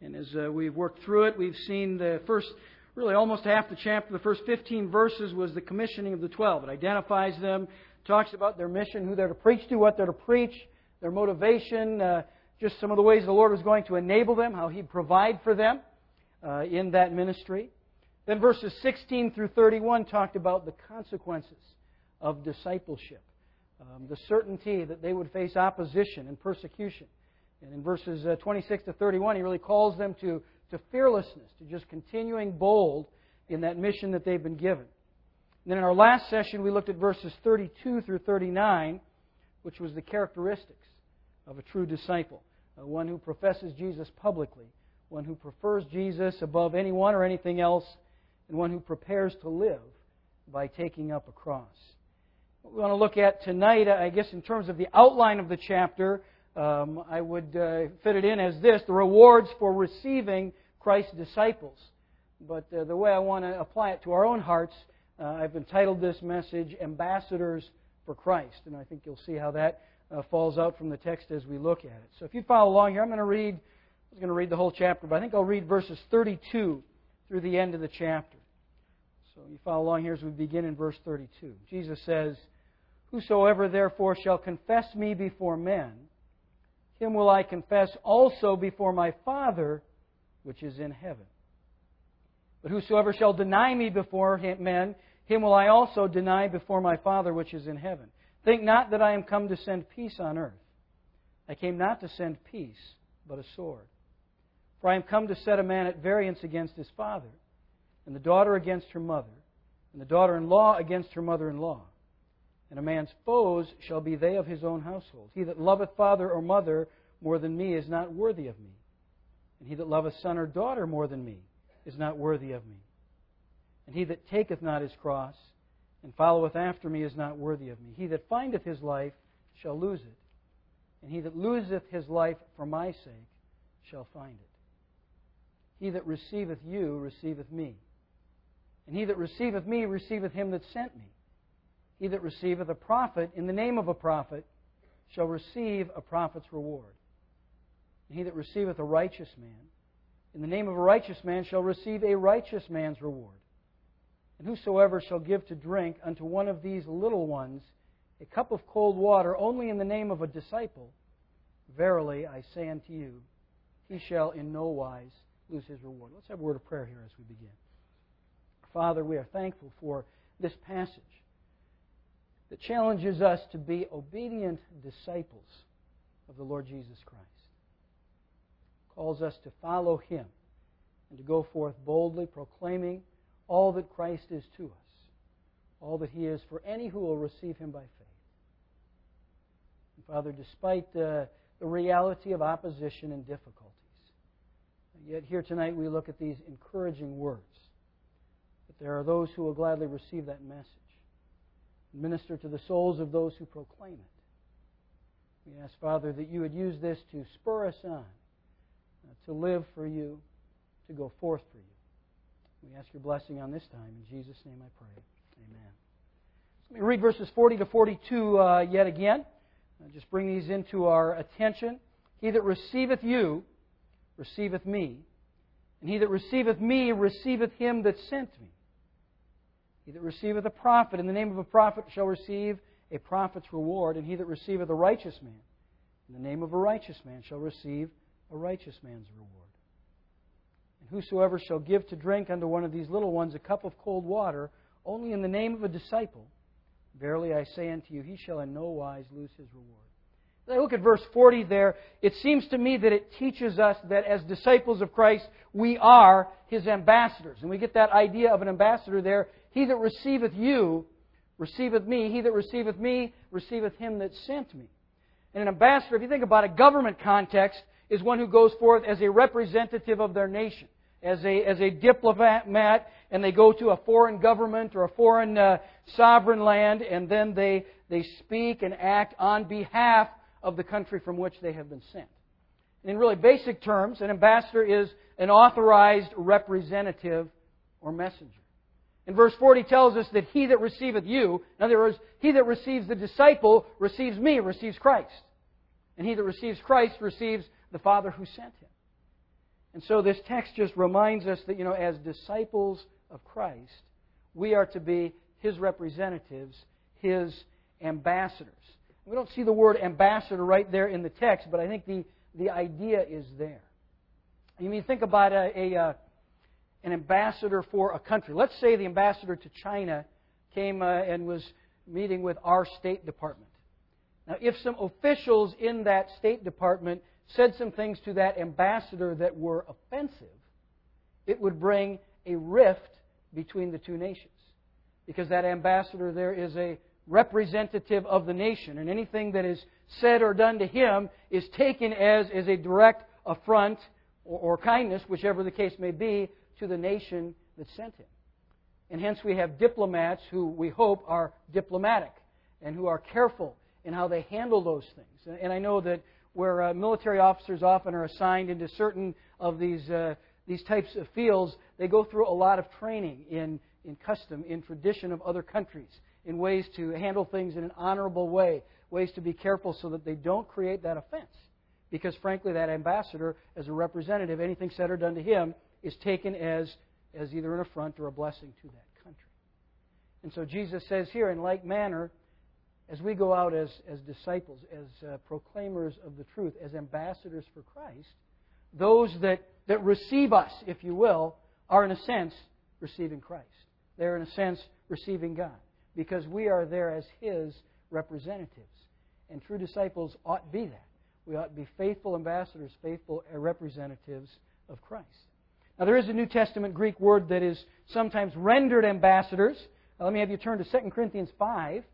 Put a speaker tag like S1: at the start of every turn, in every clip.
S1: And as we've worked through it, we've seen the first, really almost half the chapter, the first 15 verses was the commissioning of the 12. It identifies them, talks about their mission, who they're to preach to, what they're to preach, their motivation, just some of the ways the Lord was going to enable them, how He'd provide for them in that ministry. Then verses 16 through 31 talked about the consequences of discipleship, the certainty that they would face opposition and persecution. And in verses 26 to 31, He really calls them to fearlessness, to just continuing bold in that mission that they've been given. And then in our last session, we looked at verses 32 through 39, which was the characteristics of a true disciple. One who professes Jesus publicly, one who prefers Jesus above anyone or anything else, and one who prepares to live by taking up a cross. What we want to look at tonight, I guess in terms of the outline of the chapter, I would fit it in as this: the rewards for receiving Christ's disciples. But the way I want to apply it to our own hearts, I've entitled this message, Ambassadors for Christ. And I think you'll see how that falls out from the text as we look at it. So if you follow along here, I was going to read the whole chapter, but I think I'll read verses 32 through the end of the chapter. So you follow along here as we begin in verse 32. Jesus says, "Whosoever therefore shall confess me before men, him will I confess also before my Father which is in heaven. But whosoever shall deny me before men, him will I also deny before my Father which is in heaven. Think not that I am come to send peace on earth. I came not to send peace, but a sword. For I am come to set a man at variance against his father, and the daughter against her mother, and the daughter-in-law against her mother-in-law. And a man's foes shall be they of his own household. He that loveth father or mother more than me is not worthy of me. And he that loveth son or daughter more than me is not worthy of me. And he that taketh not his cross and followeth after me is not worthy of me. He that findeth his life shall lose it. And he that loseth his life for my sake shall find it. He that receiveth you receiveth me. And he that receiveth me receiveth him that sent me. He that receiveth a prophet in the name of a prophet shall receive a prophet's reward. And he that receiveth a righteous man in the name of a righteous man shall receive a righteous man's reward. And whosoever shall give to drink unto one of these little ones a cup of cold water only in the name of a disciple, verily I say unto you, he shall in no wise lose his reward." Let's have a word of prayer here as we begin. Father, we are thankful for this passage that challenges us to be obedient disciples of the Lord Jesus Christ. Calls us to follow Him and to go forth boldly proclaiming all that Christ is to us, all that He is for any who will receive Him by faith. And Father, despite the reality of opposition and difficulties, yet here tonight we look at these encouraging words, that there are those who will gladly receive that message, minister to the souls of those who proclaim it. We ask, Father, that You would use this to spur us on, to live for You, to go forth for You. We ask Your blessing on this time. In Jesus' name I pray. Amen. Let me read verses 40 to 42 yet again. Just bring these into our attention. "He that receiveth you receiveth me, and he that receiveth me receiveth him that sent me. He that receiveth a prophet in the name of a prophet shall receive a prophet's reward, and he that receiveth a righteous man in the name of a righteous man shall receive a righteous man's reward. And whosoever shall give to drink unto one of these little ones a cup of cold water only in the name of a disciple, verily I say unto you, he shall in no wise lose his reward." As I look at verse 40 there, it seems to me that it teaches us that as disciples of Christ, we are His ambassadors. And we get that idea of an ambassador there. "He that receiveth you receiveth me. He that receiveth me receiveth him that sent me." And an ambassador, if you think about a government context, is one who goes forth as a representative of their nation, as a diplomat, and they go to a foreign government or a foreign sovereign land, and then they speak and act on behalf of the country from which they have been sent. And in really basic terms, an ambassador is an authorized representative or messenger. And verse 40 tells us that he that receiveth you, in other words, he that receives the disciple receives me, receives Christ. And he that receives Christ receives the Father who sent him. And so this text just reminds us that, as disciples of Christ, we are to be His representatives, His ambassadors. We don't see the word ambassador right there in the text, but I think the idea is there. You mean, think about an ambassador for a country. Let's say the ambassador to China came and was meeting with our State Department. Now, if some officials in that State Department said some things to that ambassador that were offensive, it would bring a rift between the two nations. Because that ambassador there is a representative of the nation, and anything that is said or done to him is taken as a direct affront or kindness, whichever the case may be, to the nation that sent him. And hence we have diplomats who we hope are diplomatic and who are careful in how they handle those things. And I know that where military officers often are assigned into certain of these types of fields, they go through a lot of training in custom, in tradition of other countries, in ways to handle things in an honorable way, ways to be careful so that they don't create that offense. Because frankly, that ambassador, as a representative, anything said or done to him is taken as either an affront or a blessing to that country. And so Jesus says here, in like manner, as we go out as disciples, as proclaimers of the truth, as ambassadors for Christ, those that receive us, if you will, are in a sense receiving Christ. They're in a sense receiving God, because we are there as His representatives. And true disciples ought to be that. We ought to be faithful ambassadors, faithful representatives of Christ. Now, there is a New Testament Greek word that is sometimes rendered ambassadors. Now, let me have you turn to 2 Corinthians 5.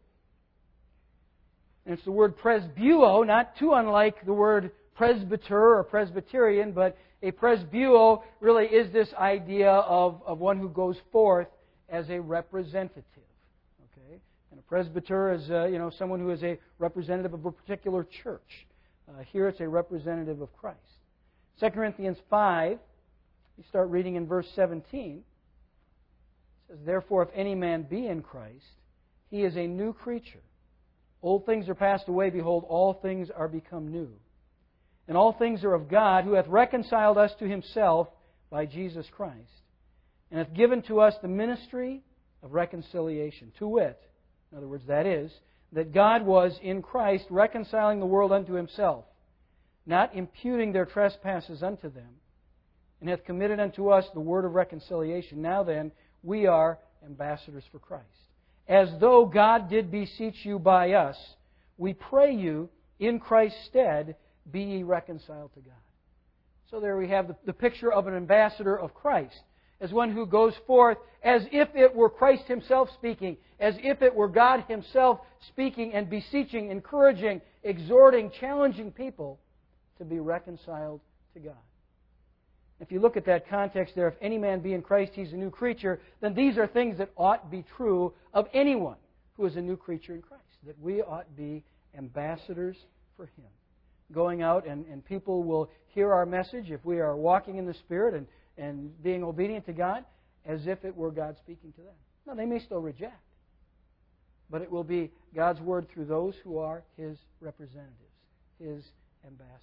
S1: And it's the word presbuo, not too unlike the word presbyter or Presbyterian, but a presbuo really is this idea of one who goes forth as a representative. Okay? And a presbyter is someone who is a representative of a particular church. Here it's a representative of Christ. 2 Corinthians 5, you start reading in verse 17. It says, "Therefore, if any man be in Christ, he is a new creature. Old things are passed away, behold, all things are become new. And all things are of God, who hath reconciled us to Himself by Jesus Christ, and hath given to us the ministry of reconciliation, to wit," in other words, that is, that God was in Christ reconciling the world unto Himself, not imputing their trespasses unto them, and hath committed unto us the word of reconciliation. Now then, we are ambassadors for Christ. As though God did beseech you by us, we pray you, in Christ's stead, be ye reconciled to God. So there we have the picture of an ambassador of Christ, as one who goes forth as if it were Christ Himself speaking, as if it were God Himself speaking and beseeching, encouraging, exhorting, challenging people to be reconciled to God. If you look at that context there, if any man be in Christ, he's a new creature, then these are things that ought to be true of anyone who is a new creature in Christ. That we ought to be ambassadors for Him. Going out and people will hear our message if we are walking in the Spirit and being obedient to God as if it were God speaking to them. Now, they may still reject, but it will be God's Word through those who are His representatives, His ambassadors.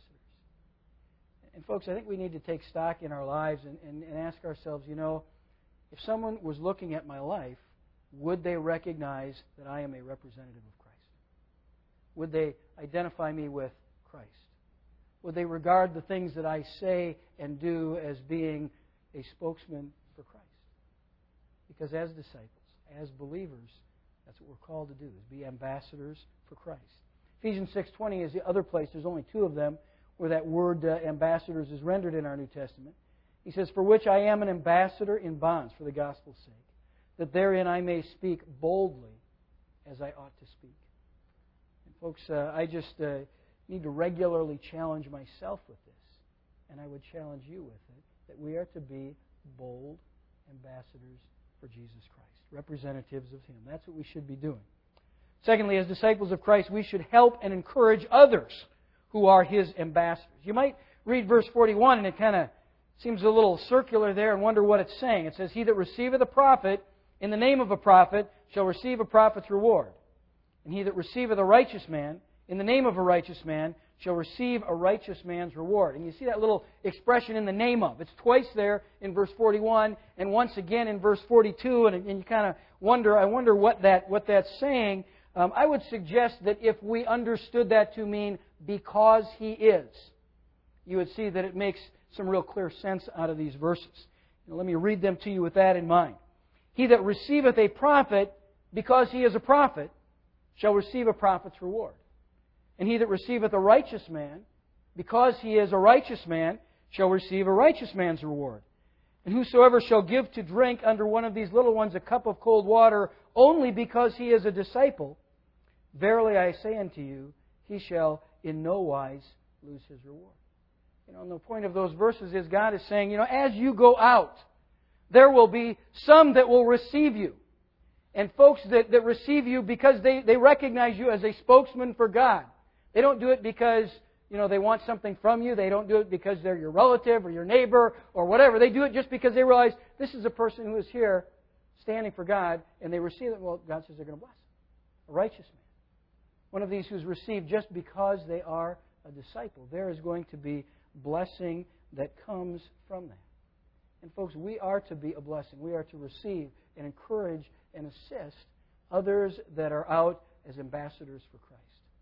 S1: And folks, I think we need to take stock in our lives and ask ourselves, if someone was looking at my life, would they recognize that I am a representative of Christ? Would they identify me with Christ? Would they regard the things that I say and do as being a spokesman for Christ? Because as disciples, as believers, that's what we're called to do, is be ambassadors for Christ. Ephesians 6:20 is the other place. There's only two of them where that word ambassadors is rendered in our New Testament. He says, "For which I am an ambassador in bonds for the gospel's sake, that therein I may speak boldly as I ought to speak." And folks, I just need to regularly challenge myself with this, and I would challenge you with it, that we are to be bold ambassadors for Jesus Christ, representatives of Him. That's what we should be doing. Secondly, as disciples of Christ, we should help and encourage others who are His ambassadors. You might read verse 41 and it kind of seems a little circular there and wonder what it's saying. It says, "He that receiveth a prophet in the name of a prophet shall receive a prophet's reward. And he that receiveth a righteous man in the name of a righteous man shall receive a righteous man's reward. And you see that little expression in the name of. It's twice there in verse 41 and once again in verse 42. And you kind of wonder, I wonder what that's saying. I would suggest that if we understood that to mean because He is, you would see that it makes some real clear sense out of these verses. Now, let me read them to you with that in mind. He that receiveth a prophet because he is a prophet shall receive a prophet's reward. And he that receiveth a righteous man because he is a righteous man shall receive a righteous man's reward. And whosoever shall give to drink under one of these little ones a cup of cold water only because he is a disciple, verily I say unto you, he shall in no wise lose his reward. And the point of those verses is God is saying, as you go out, there will be some that will receive you. And folks that receive you because they recognize you as a spokesman for God. They don't do it because, they want something from you. They don't do it because they're your relative or your neighbor or whatever. They do it just because they realize this is a person who is here standing for God, and they receive it. Well, God says they're going to bless him. A righteous man. One of these who's received just because they are a disciple. There is going to be blessing that comes from that. And folks, we are to be a blessing. We are to receive and encourage and assist others that are out as ambassadors for Christ.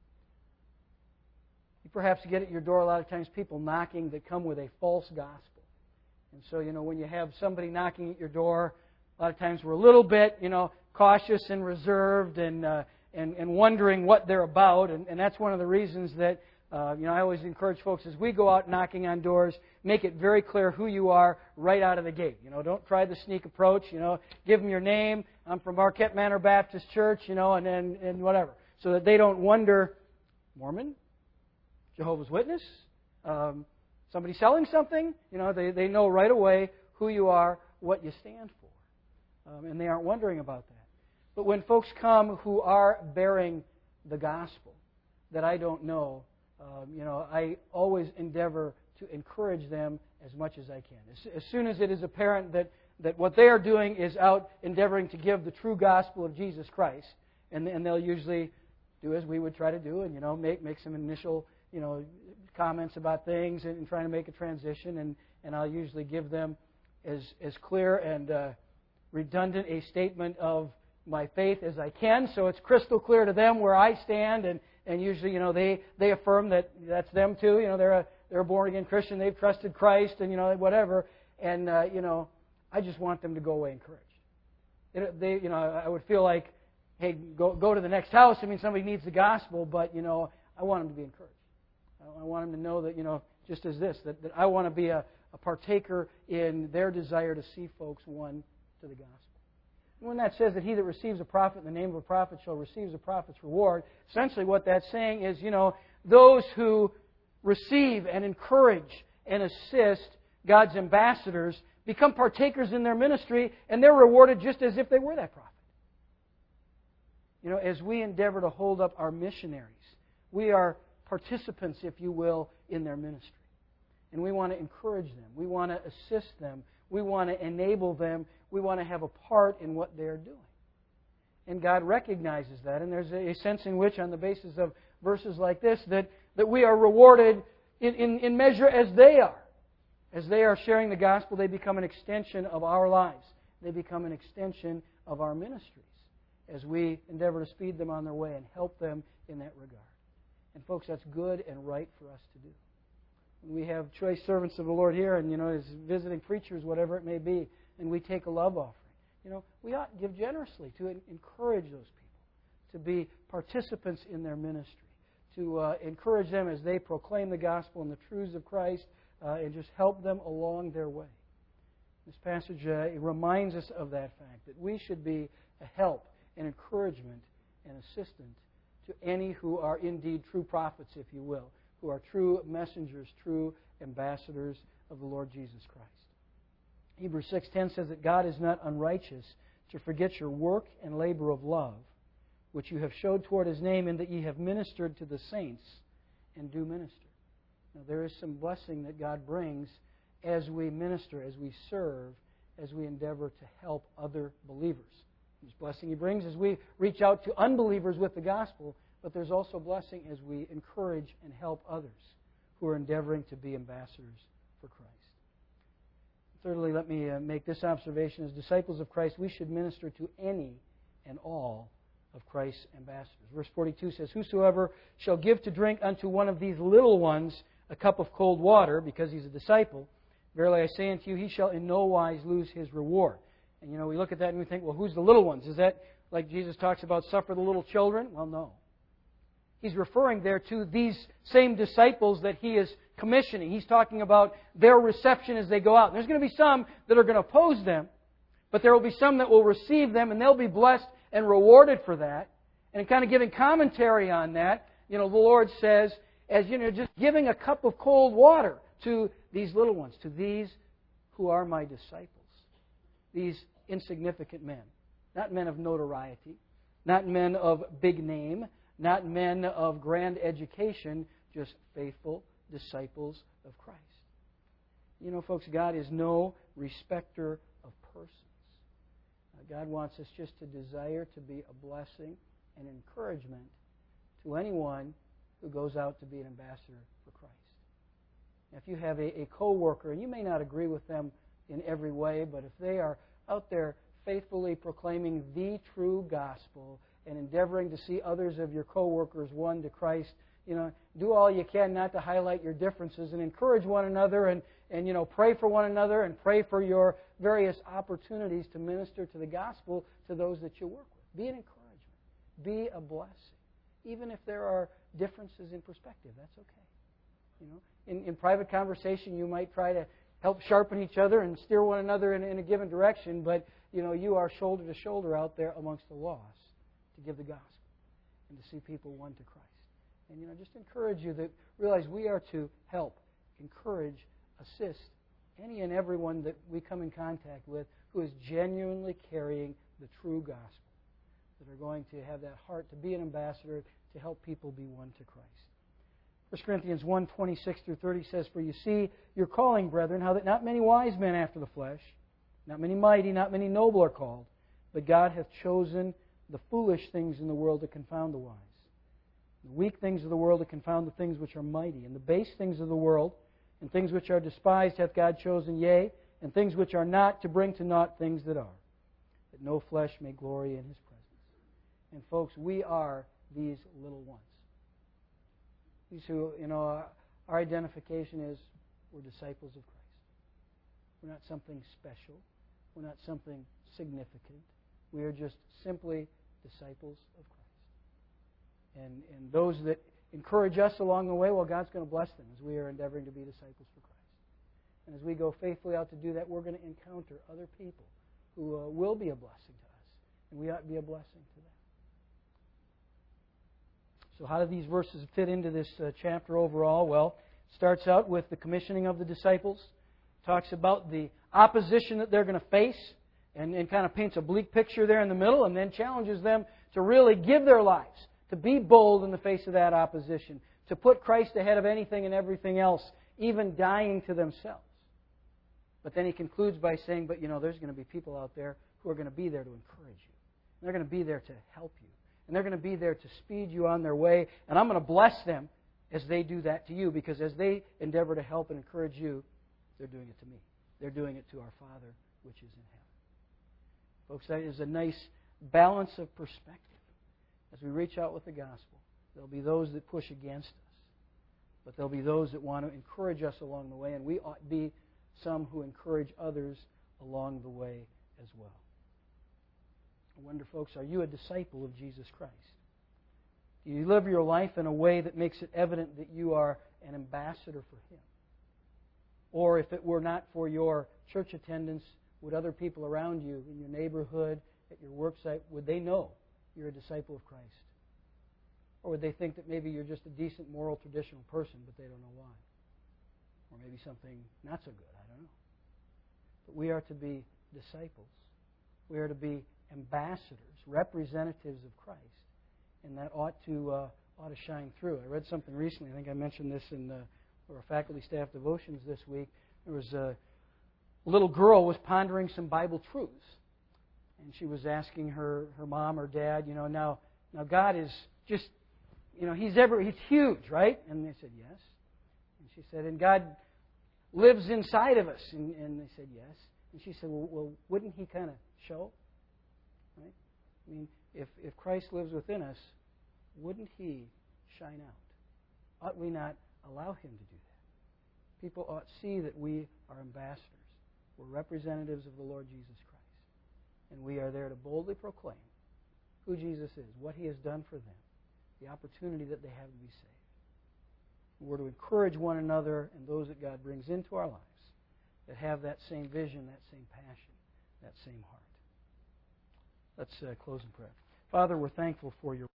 S1: You perhaps get at your door a lot of times people knocking that come with a false gospel. And so, when you have somebody knocking at your door, a lot of times we're a little bit, cautious and reserved and wondering what they're about. And that's one of the reasons that I always encourage folks as we go out knocking on doors, make it very clear who you are right out of the gate. Don't try the sneak approach. Give them your name. I'm from Marquette Manor Baptist Church, and whatever. So that they don't wonder, Mormon? Jehovah's Witness? Somebody selling something? They know right away who you are, what you stand for. And they aren't wondering about that. But when folks come who are bearing the gospel that I don't know, I always endeavor to encourage them as much as I can. As soon as it is apparent that what they are doing is out endeavoring to give the true gospel of Jesus Christ, and they'll usually do as we would try to do, and make some initial comments about things and trying to make a transition, and I'll usually give them as clear and redundant a statement of my faith as I can, so it's crystal clear to them where I stand, and usually, they affirm that that's them too. They're a born-again Christian. They've trusted Christ and, whatever. And, I just want them to go away encouraged. I would feel like, hey, go to the next house. Somebody needs the gospel, but, I want them to be encouraged. I want them to know that, just as this, that I want to be a partaker in their desire to see folks won to the gospel. When that says that he that receives a prophet in the name of a prophet shall receive a prophet's reward, essentially what that's saying is, those who receive and encourage and assist God's ambassadors become partakers in their ministry, and they're rewarded just as if they were that prophet. As we endeavor to hold up our missionaries, we are participants, if you will, in their ministry. And we want to encourage them. We want to assist them. We want to enable them. We want to have a part in what they're doing. And God recognizes that. And there's a sense in which, on the basis of verses like this, that we are rewarded in measure as they are. As they are sharing the gospel, they become an extension of our lives. They become an extension of our ministries as we endeavor to speed them on their way and help them in that regard. And folks, that's good and right for us to do. We have choice servants of the Lord here, and as visiting preachers, whatever it may be, and we take a love offering. We ought to give generously to encourage those people to be participants in their ministry, to encourage them as they proclaim the gospel and the truths of Christ, and just help them along their way. This passage reminds us of that fact, that we should be a help and encouragement and assistance to any who are indeed true prophets, if you will, who are true messengers, true ambassadors of the Lord Jesus Christ. Hebrews 6:10 says that God is not unrighteous to forget your work and labor of love, which you have showed toward His name, in that ye have ministered to the saints and do minister. Now, there is some blessing that God brings as we minister, as we serve, as we endeavor to help other believers. This blessing He brings as we reach out to unbelievers with the gospel, but there's also blessing as we encourage and help others who are endeavoring to be ambassadors for Christ. Thirdly, let me make this observation. As disciples of Christ, we should minister to any and all of Christ's ambassadors. Verse 42 says, "Whosoever shall give to drink unto one of these little ones a cup of cold water, because he's a disciple, verily I say unto you, he shall in no wise lose his reward." And we look at that and we think, well, who's the little ones? Is that like Jesus talks about suffer the little children? Well, no. He's referring there to these same disciples that he is commissioning. He's talking about their reception as they go out. And there's going to be some that are going to oppose them, but there will be some that will receive them, and they'll be blessed and rewarded for that. And kind of giving commentary on that, the Lord says, as just giving a cup of cold water to these little ones, to these who are my disciples, these insignificant men, not men of notoriety, not men of big name, not men of grand education, just faithful disciples of Christ. Folks, God is no respecter of persons. God wants us just to desire to be a blessing and encouragement to anyone who goes out to be an ambassador for Christ. Now, if you have a co-worker, and you may not agree with them in every way, but if they are out there faithfully proclaiming the true gospel and endeavoring to see others of your co-workers won to Christ, do all you can not to highlight your differences and encourage one another and pray for one another and pray for your various opportunities to minister to the gospel to those that you work with. Be an encouragement. Be a blessing. Even if there are differences in perspective, that's okay. In private conversation, you might try to help sharpen each other and steer one another in a given direction, but you are shoulder to shoulder out there amongst the lost to give the gospel and to see people won to Christ. And just encourage you that realize we are to help, encourage, assist any and everyone that we come in contact with who is genuinely carrying the true gospel, that are going to have that heart to be an ambassador to help people be won to Christ. 1 Corinthians 1:26-30 says, "For you see your calling, brethren, how that not many wise men after the flesh, not many mighty, not many noble are called, but God hath chosen the foolish things in the world to confound the wise. The weak things of the world to confound the things which are mighty. And the base things of the world, and things which are despised hath God chosen, yea, and things which are not, to bring to naught things that are, that no flesh may glory in His presence." And folks, we are these little ones. These who, our identification is we're disciples of Christ. We're not something special. We're not something significant. We are just simply disciples of Christ. And those that encourage us along the way, well, God's going to bless them as we are endeavoring to be disciples for Christ. And as we go faithfully out to do that, we're going to encounter other people who will be a blessing to us. And we ought to be a blessing to them. So how do these verses fit into this chapter overall? Well, it starts out with the commissioning of the disciples. It talks about the opposition that they're going to face and kind of paints a bleak picture there in the middle, and then challenges them to really give their lives, to be bold in the face of that opposition, to put Christ ahead of anything and everything else, even dying to themselves. But then he concludes by saying, but there's going to be people out there who are going to be there to encourage you. And they're going to be there to help you. And they're going to be there to speed you on their way. And I'm going to bless them as they do that to you, because as they endeavor to help and encourage you, they're doing it to me. They're doing it to our Father which is in heaven. Folks, that is a nice balance of perspective. As we reach out with the gospel, there'll be those that push against us, but there'll be those that want to encourage us along the way, and we ought to be some who encourage others along the way as well. I wonder, folks, are you a disciple of Jesus Christ? Do you live your life in a way that makes it evident that you are an ambassador for Him? Or if it were not for your church attendance, would other people around you, in your neighborhood, at your work site, would they know you're a disciple of Christ? Or would they think that maybe you're just a decent, moral, traditional person, but they don't know why? Or maybe something not so good, I don't know. But we are to be disciples. We are to be ambassadors, representatives of Christ. And that ought to shine through. I read something recently, I think I mentioned this in our faculty staff devotions this week. There was a little girl was pondering some Bible truths. And she was asking her mom or dad, now God is just He's huge, right? And they said, yes. And she said, and God lives inside of us. And they said, yes. And she said, well, wouldn't He kind of show? Right? I mean, if Christ lives within us, wouldn't He shine out? Ought we not allow Him to do that? People ought to see that we are ambassadors. We're representatives of the Lord Jesus Christ. And we are there to boldly proclaim who Jesus is, what He has done for them, the opportunity that they have to be saved. We're to encourage one another and those that God brings into our lives that have that same vision, that same passion, that same heart. Let's close in prayer. Father, we're thankful for Your